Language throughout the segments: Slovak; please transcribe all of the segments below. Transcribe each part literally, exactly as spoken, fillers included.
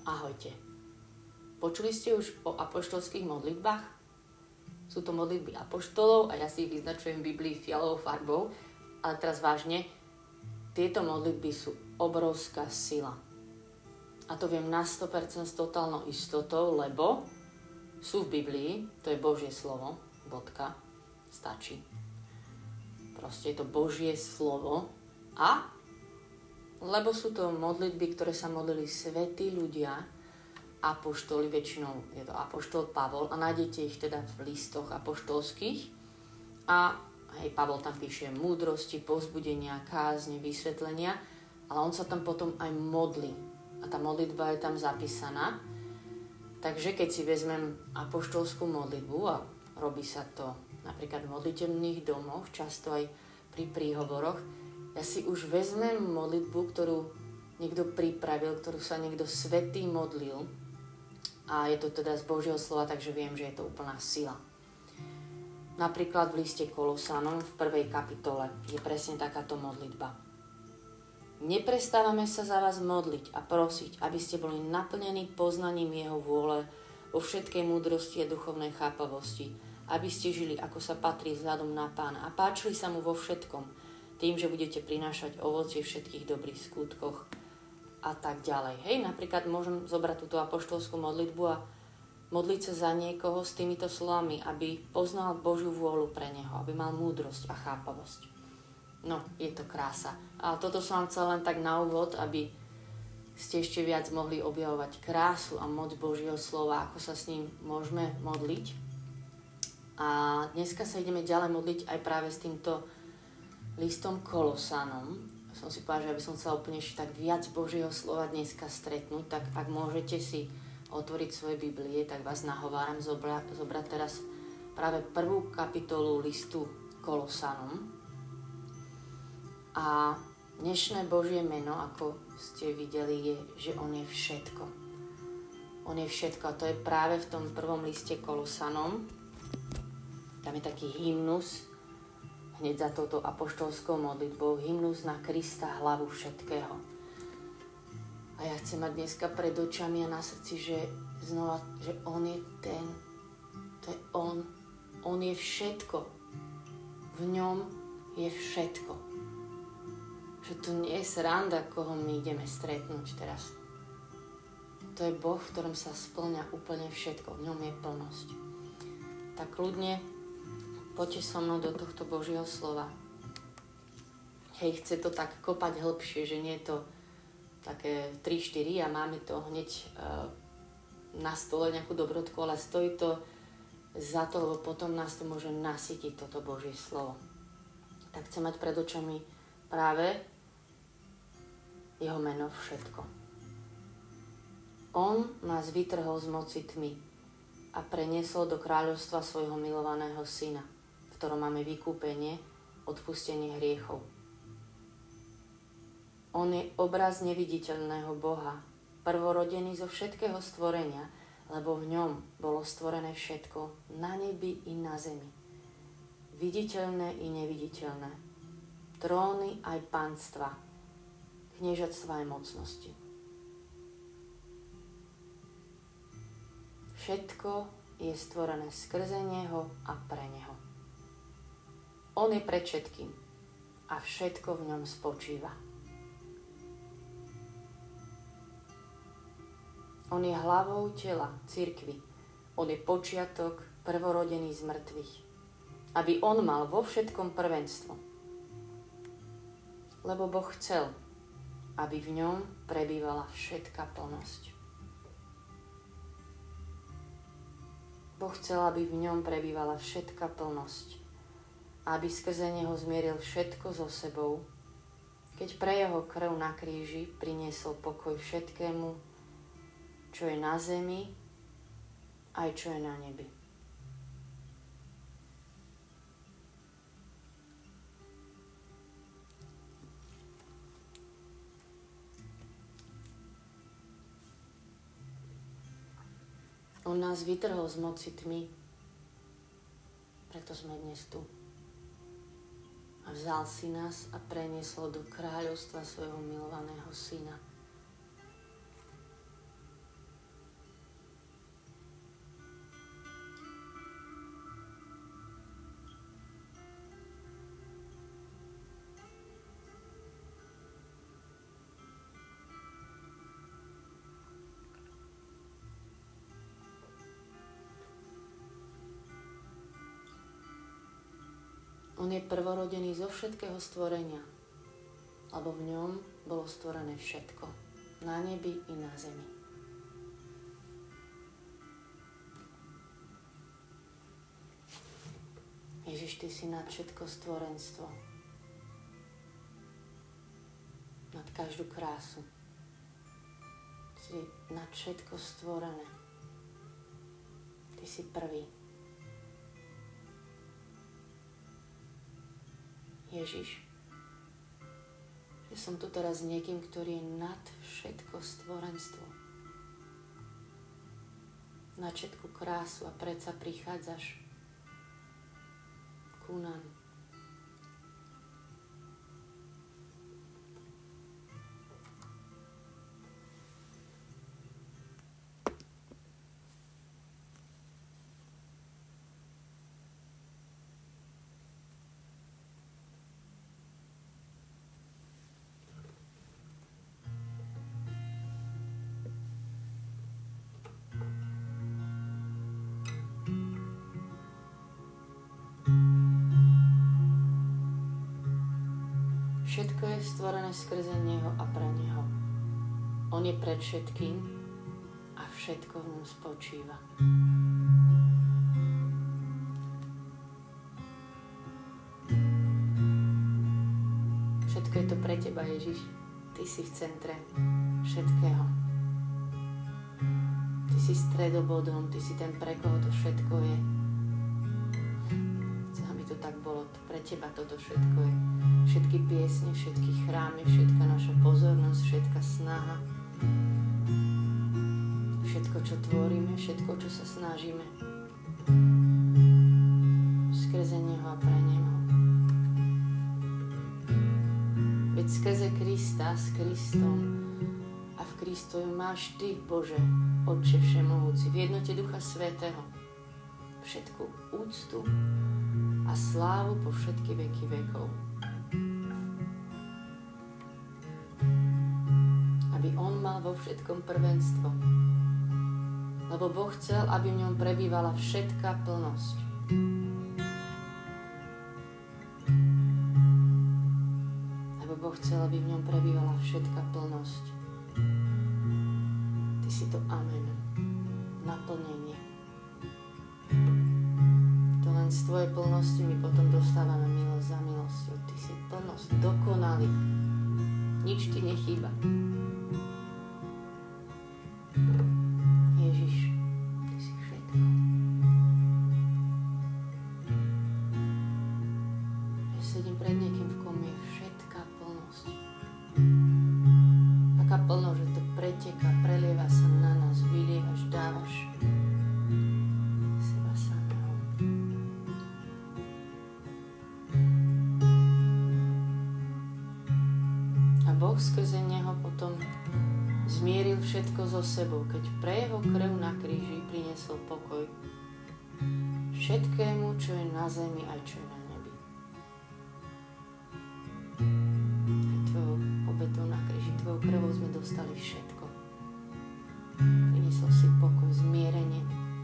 Ahojte. Počuli ste už o apoštolských modlitbách? Sú to modlitby apoštolov a ja si ich vyznačujem v Biblii fialovou farbou, ale teraz vážne, tieto modlitby sú obrovská sila. A to viem na sto percent s totálnou istotou, lebo sú v Biblii, to je Božie slovo, bodka, stačí. Proste je to Božie slovo a lebo sú to modlitby, ktoré sa modlili svätí ľudia, apoštoli, väčšinou je to apoštol Pavol a nájdete ich teda v listoch apoštolských. A hej, Pavol tam píše múdrosti, povzbudenia, kázne, vysvetlenia, ale on sa tam potom aj modlí. A tá modlitba je tam zapísaná. Takže keď si vezmem apoštolskú modlitbu a robí sa to napríklad v modlitebných domoch, často aj pri príhovoroch, ja si už vezmem modlitbu, ktorú niekto pripravil, ktorú sa niekto svätý modlil a je to teda z Božieho slova, takže viem, že je to úplná sila. Napríklad v liste Kolosanom v prvej kapitole je presne takáto modlitba. Neprestávame sa za vás modliť a prosiť, aby ste boli naplnení poznaním jeho vôle vo všetkej múdrosti a duchovnej chápavosti, aby ste žili, ako sa patrí vzhľadom na Pána a páčili sa mu vo všetkom, tým, že budete prinášať ovocie všetkých dobrých skutkoch a tak ďalej. Hej, napríklad môžem zobrať túto apoštolskú modlitbu a modliť sa za niekoho s týmito slovami, aby poznal Božiu vôľu pre neho, aby mal múdrosť a chápavosť. No, je to krása. A toto som vám chcel len tak na úvod, aby ste ešte viac mohli objavovať krásu a moc Božieho slova, ako sa s ním môžeme modliť. A dneska sa ideme ďalej modliť aj práve s týmto listom Kolosanom. Som si povedala, že aby som chcela úplne ešte tak viac Božieho slova dneska stretnúť, tak ak môžete si otvoriť svoje Biblie, tak vás nahováram zobrať, zobrať teraz práve prvú kapitolu listu Kolosanom. A dnešné Božie meno, ako ste videli, je, že on je všetko. On je všetko a to je práve v tom prvom liste Kolosanom. Tam je taký hymnus, hneď za touto apoštolskou modlitbou, hymnus na Krista, hlavu všetkého. A ja chcem mať dneska pred očami a na srdci, že znova, že on je ten, to je on, on je všetko. V ňom je všetko. Že to nie je sranda, koho my ideme stretnúť teraz. To je Boh, v ktorom sa spĺňa úplne všetko, v ňom je plnosť. Tak kľudne poďte so mnou do tohto Božieho slova. Hej, chce to tak kopať hĺbšie, že nie je to také tri štyri a máme to hneď uh, na stole nejakú dobrodku, ale stojí to za to, lebo potom nás to môže nasytiť toto Božie slovo. Tak chcem mať pred očami práve jeho meno všetko. On nás vytrhol z moci tmy a preniesol do kráľovstva svojho milovaného syna, v ktorom máme vykúpenie, odpustenie hriechov. On je obraz neviditeľného Boha, prvorodený zo všetkého stvorenia, lebo v ňom bolo stvorené všetko, na nebi i na zemi. Viditeľné i neviditeľné. Tróny aj panstva, kniežatstva aj mocnosti. Všetko je stvorené skrze neho a pre neho. On je pred všetkým a všetko v ňom spočíva. On je hlavou tela, cirkvi. On je počiatok, prvorodený z mŕtvych. Aby on mal vo všetkom prvenstvo. Lebo Boh chcel, aby v ňom prebývala všetká plnosť. Boh chcel, aby v ňom prebývala všetká plnosť. Aby skrze neho zmieril všetko so sebou, keď pre jeho krv na kríži priniesol pokoj všetkému, čo je na zemi, aj čo je na nebi. On nás vytrhol z moci tmy, preto sme dnes tu. A vzal si nás a preniesol do kráľovstva svojho milovaného syna. On je prvorodený zo všetkého stvorenia, lebo v ňom bolo stvorené všetko, na nebi i na zemi. Ježiš, ty si nad všetko stvorenstvo, nad každú krásu. Si nad všetko stvorené. Ty si prvý. Ježiš, že som tu teraz s niekým, ktorý je nad všetko stvorenstvo. Nad všetku krásu a predsa prichádzaš ku nám. Všetko je stvorené skrze Neho a pre Neho. On je pred všetkým a všetko v ňom spočíva. Všetko je to pre teba, Ježiš. Ty si v centre všetkého. Ty si stredobodom, ty si ten, pre koho to všetko je. Chcem, aby to tak bolo. Pre teba toto všetko je. Všetky piesne, všetky chrámy, všetka naša pozornosť, všetka snaha, všetko, čo tvoríme, všetko, čo sa snažíme, skrze Neho a pre Neho. Veď skrze Krista, s Kristom a v Kristovi máš Ty, Bože, Otče všemohúci, v jednote Ducha Svätého, všetku úctu a slávu po všetky veky vekov. Mal vo všetkom prvenstvo. Lebo Boh chcel, aby v ňom prebývala všetká plnosť. Lebo Boh chcel, aby v ňom prebývala všetká plnosť. Ty si to amen. Naplnenie. To len z tvojej plnosti my potom dostávame milosť za milosťou. Ty si plnosť, dokonalý. Nič ti nechýba. Ježiš, ty si všetko. Ja sedím pred niekým, v kom je všetká plnosť. Taká plnosť, že to preteká, prelieva sa na nás, vylievaš, dávaš seba samého. A Boh skrze Neho potom zmieril všetko so sebou, keď pre Jeho krv na kríži priniesol pokoj všetkému, čo je na zemi aj čo je na nebi. Aj tvojou obetou na kríži, tvojou krvou sme dostali všetko. Priniesol si pokoj, zmierenie.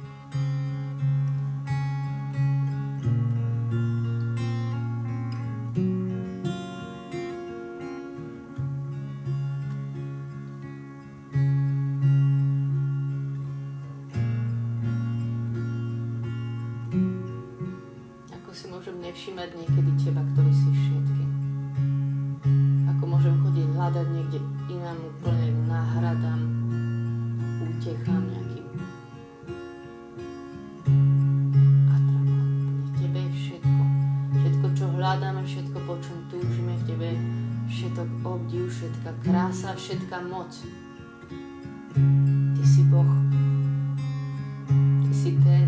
Všímať niekedy teba, ktorý si všetkým. Ako môžem chodiť hľadať niekde inám úplne náhradám, útechám nejakým atrapám. V tebe je všetko. Všetko, čo hľadáme, všetko, po čom túžime, v tebe je všetok obdiv, všetká krása, všetká moc. Ty si Boh. Ty si ten.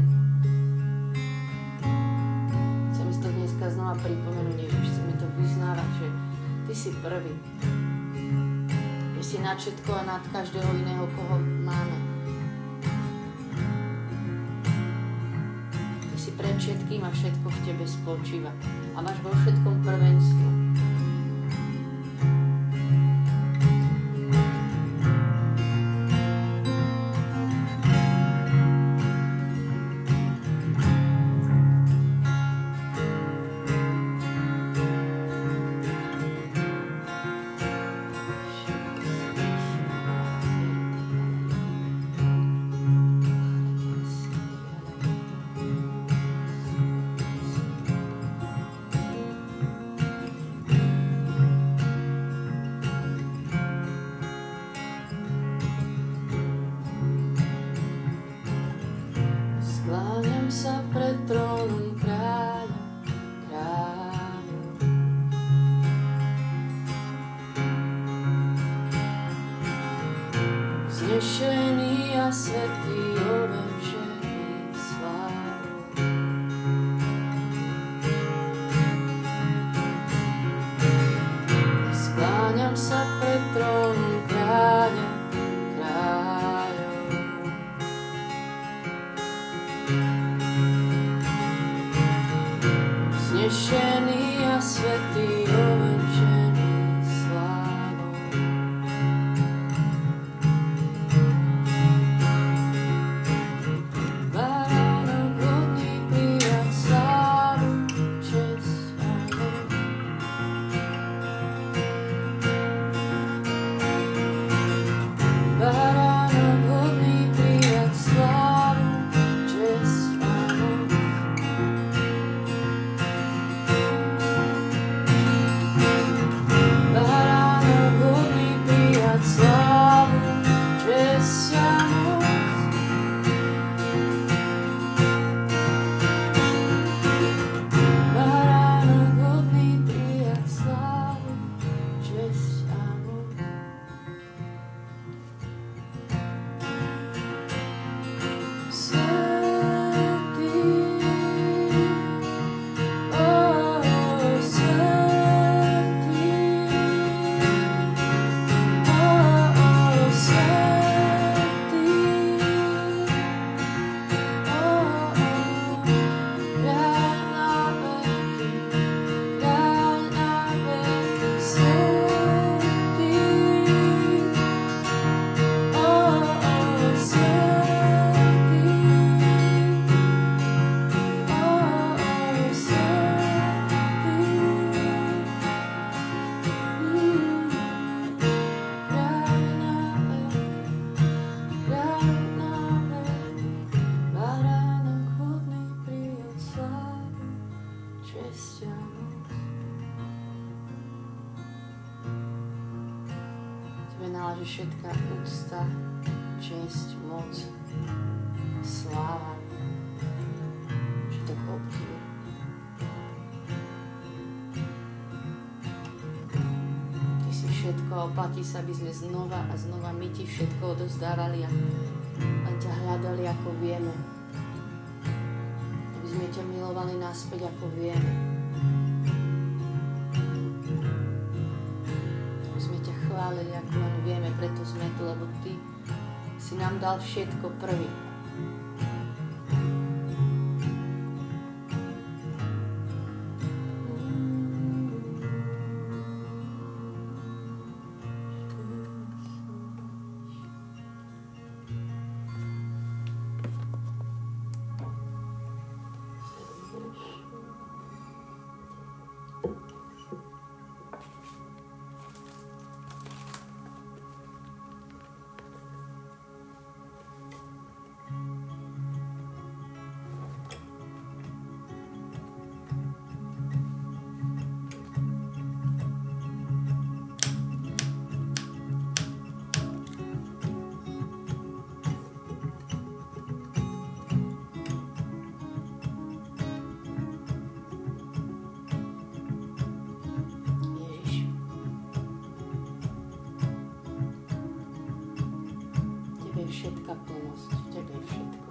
Znova pripomenúť, Ježiš, chcem mi to vyznávať, že Ty si prvý. Že si nad všetko a nad každého iného, koho máme. Ty si pred všetkým a všetko v Tebe spočíva. A máš vo všetkom prvenstvo. Vznešený a svätý, ovenčený slávou. Skláňam sa pred trónom kráľa kráľov. Vznešený a svätý, ovenčený slávou. Baránok hodný prijať slávu, česť a moc. Baránok hodný prijať slávu, česť a moc. Baránok hodný prijať slávu, česť a moc. Baránok hodný prijať slávu, česť a moc. Svätý, ó svätý, ó svätý, ó kráľ na veky, kráľ na veky, svätý, ó svätý, ó svätý, kráľ na veky, kráľ na veky, baránok hodný prijať slávu, česť a moc. Tebe náleží všetká úcta, česť, moc, sláva, všetok obdiv. Ty si všetko a oplatí sa, aby sme znova a znova my ti všetko odozdávali a len ťa hľadali, ako vieme. Aby sme ťa milovali naspäť, ako vieme. Aby sme ťa chválili, ako len vieme, preto sme tu, lebo ty si nám dal všetko prvý. Všetká plnosť, v tebe je všetko.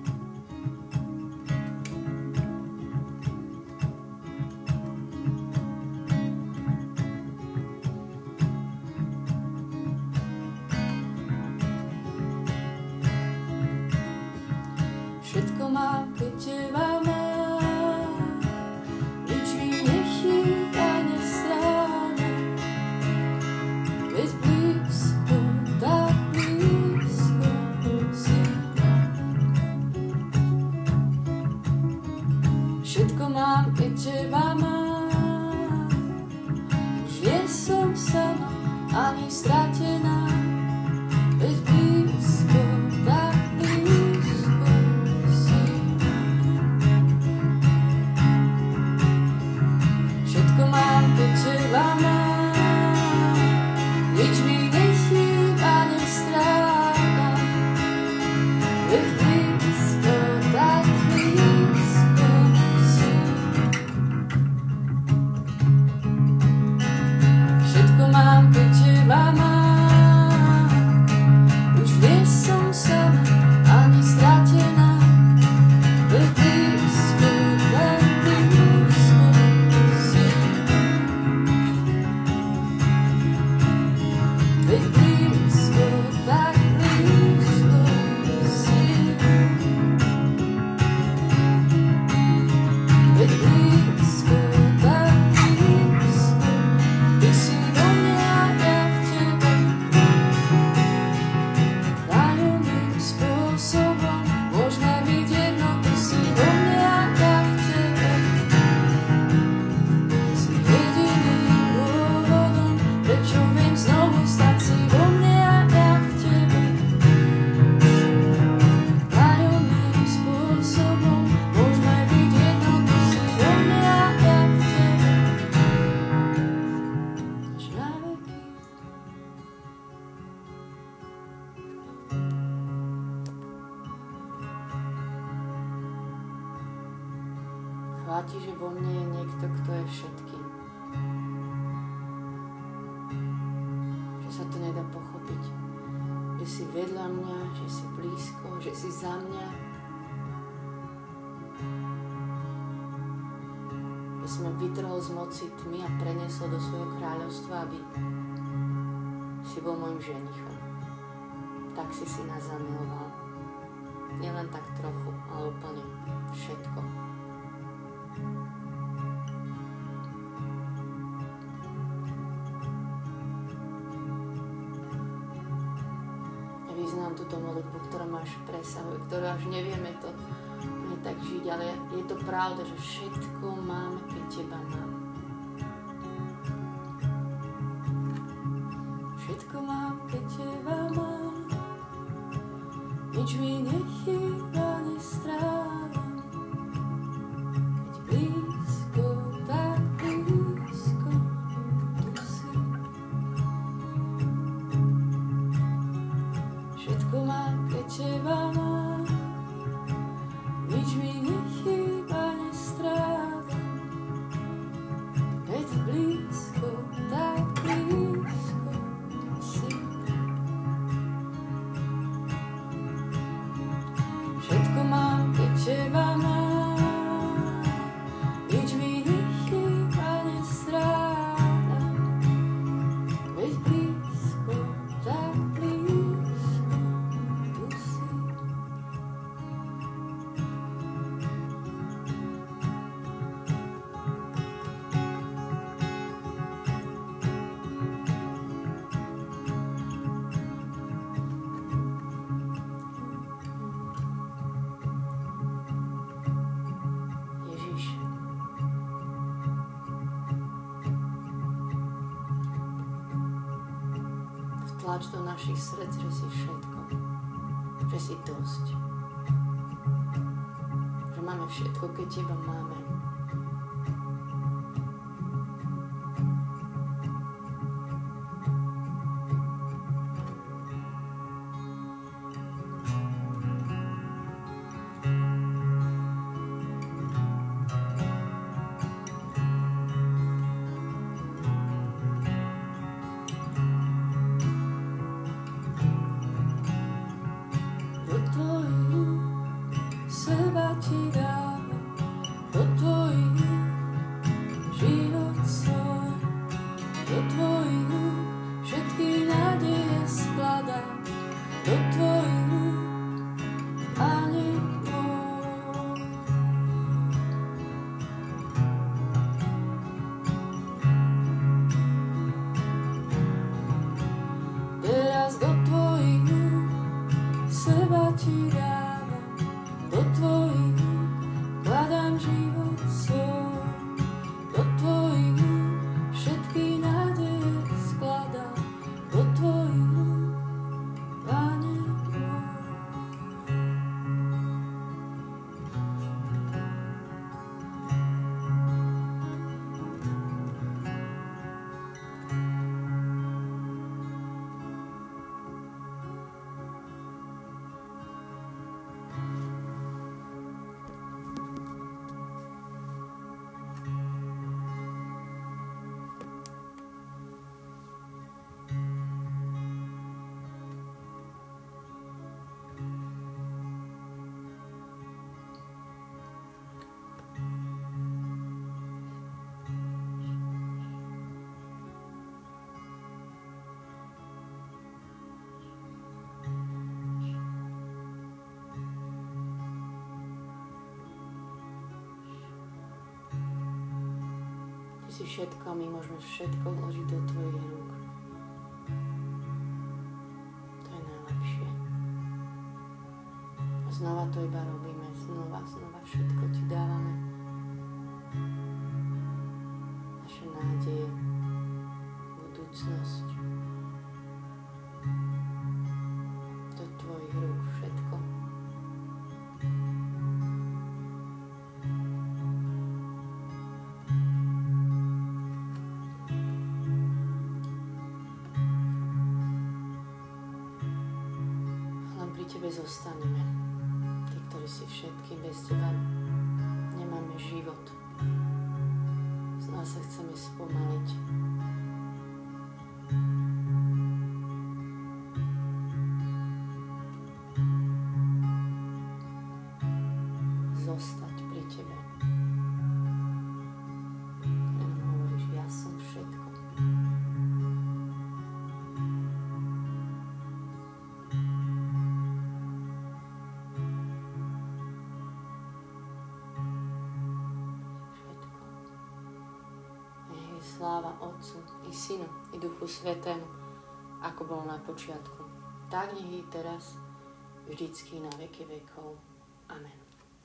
Všetko mám, keď teba mám, nič mi nechýba, nestráda, veď blízko, tak blízko si. Chvála ti, že vo mne je niekto, kto je všetkým. Že sa to nedá pochopiť. Že si vedľa mňa, že si blízko, že si za mňa. Že si ma vytrhol z moci tmy a preniesol do svojho kráľovstva, aby si bol môjim ženichom. Tak si si nás zamiloval. Nielen tak trochu, ale úplne všetko. Vyznám túto modlitbu, ktorá ma až presahuje, ktorú až nevieme to nie tak žiť, ale je to pravda, že všetko máme, keď teba mám. Všetko mám, keď teba mám, nič mi nechýba, nestrávam, keď blízko, tak blízko, tu si. Všetko mám, keď teba mám, nič mi nechýba, nestrávam, keď blízko, tak blízko si. Všetko mám, keď teba mám, nič mi nechýba, nestrávam, keď blízko, tak blízko tu si. Ježiš, vtlač do našich srdc, že si všetko, že si dosť. Že máme všetko, keď teba máme. Do tvojich rúk seba ti dávam, do tvojich si všetko a my môžeme všetko vložiť do tvojich rúk. To je najlepšie. A znova to iba robíme. Znova, znova všetko ti dávame. Naše nádeje, budúcnosť. Do tvojich rúk všetko. Zostaneme. Tí, ktorí si všetky bez teba nemáme život. Znova sa chceme spomaliť. Zostať pri tebe. Ja nám hovoríš, ja som všetko. Sláva Otcu i Synu i Duchu Svätému, ako bolo na počiatku, tak nech i teraz, vždycky na veky vekov. Amen.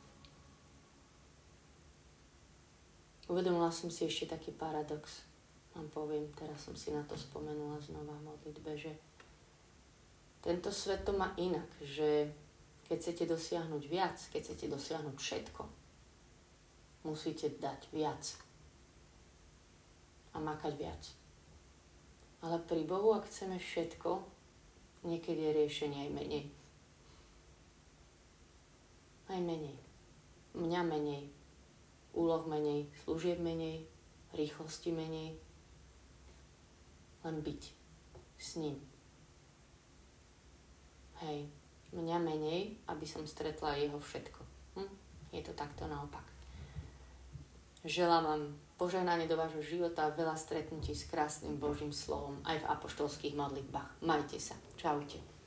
Uvedomila som si ešte taký paradox. Vám poviem, teraz som si na to spomenula znova v modlitbe, že tento svet to má inak, že keď chcete dosiahnuť viac, keď chcete dosiahnuť všetko, musíte dať viac. A makať viac. Ale pri Bohu, ak chceme všetko, niekedy je riešenie aj menej. Aj menej. Mňa menej. Úloh menej. Služieb menej. Rýchlosti menej. Len byť s ním. Hej. Mňa menej, aby som stretla jeho všetko. Hm? Je to takto naopak. Želám vám požehnanie do vášho života a veľa stretnutí s krásnym Božím slovom aj v apoštolských modlitbách. Majte sa. Čaute.